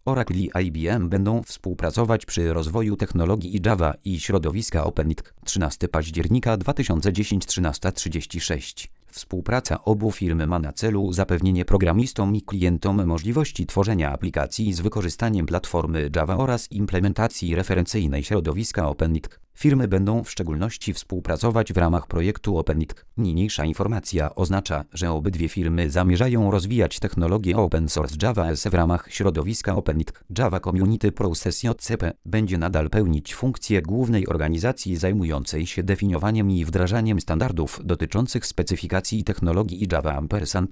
Oracle i IBM będą współpracować przy rozwoju technologii Java i środowiska OpenIT. 13 października 2010 13:36. Współpraca obu firm ma na celu zapewnienie programistom i klientom możliwości tworzenia aplikacji z wykorzystaniem platformy Java oraz implementacji referencyjnej środowiska OpenIT. Firmy będą w szczególności współpracować w ramach projektu OpenIT. Niniejsza informacja oznacza, że obydwie firmy zamierzają rozwijać technologię open source Java SE w ramach środowiska OpenIT. Java Community Process JCP będzie nadal pełnić funkcję głównej organizacji zajmującej się definiowaniem i wdrażaniem standardów dotyczących specyfikacji technologii Java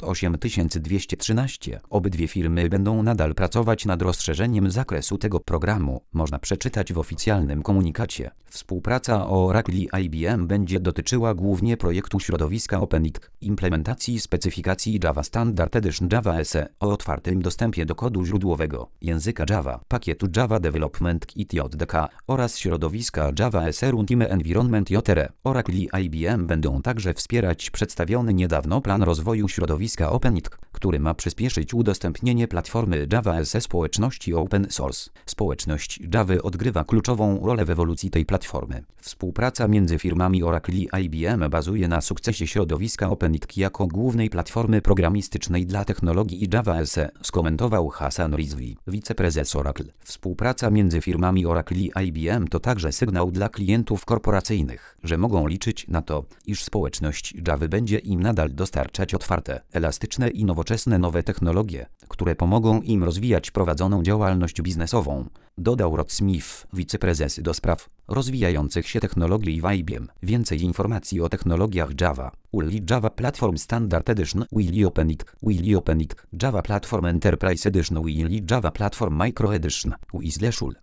8213. Obydwie firmy będą nadal pracować nad rozszerzeniem zakresu tego programu, można przeczytać w oficjalnym komunikacie. Współpraca Oracle i IBM będzie dotyczyła głównie projektu środowiska OpenIT, implementacji specyfikacji Java Standard Edition Java SE o otwartym dostępie do kodu źródłowego, języka Java, pakietu Java Development Kit JDK oraz środowiska Java SE Runtime Environment JRE. Oracle i IBM będą także wspierać przedstawiony niedawno plan rozwoju środowiska OpenIT, który ma przyspieszyć udostępnienie platformy Java SE społeczności open source. Społeczność Java odgrywa kluczową rolę w ewolucji tej platformy. Współpraca między firmami Oracle i IBM bazuje na sukcesie środowiska OpenIT jako głównej platformy programistycznej dla technologii Java SE, skomentował Hasan Rizvi, wiceprezes Oracle. Współpraca między firmami Oracle i IBM to także sygnał dla klientów korporacyjnych, że mogą liczyć na to, iż społeczność Java będzie im nadal dostarczać otwarte, elastyczne i nowoczesne nowe technologie, które pomogą im rozwijać prowadzoną działalność biznesową, dodał Rod Smith, wiceprezes do spraw rozwijających się technologii w IBM. Więcej informacji o technologiach Java. Willy Java Platform Standard Edition Willy OpenIT Java Platform Enterprise Edition Willy Java Platform Micro Edition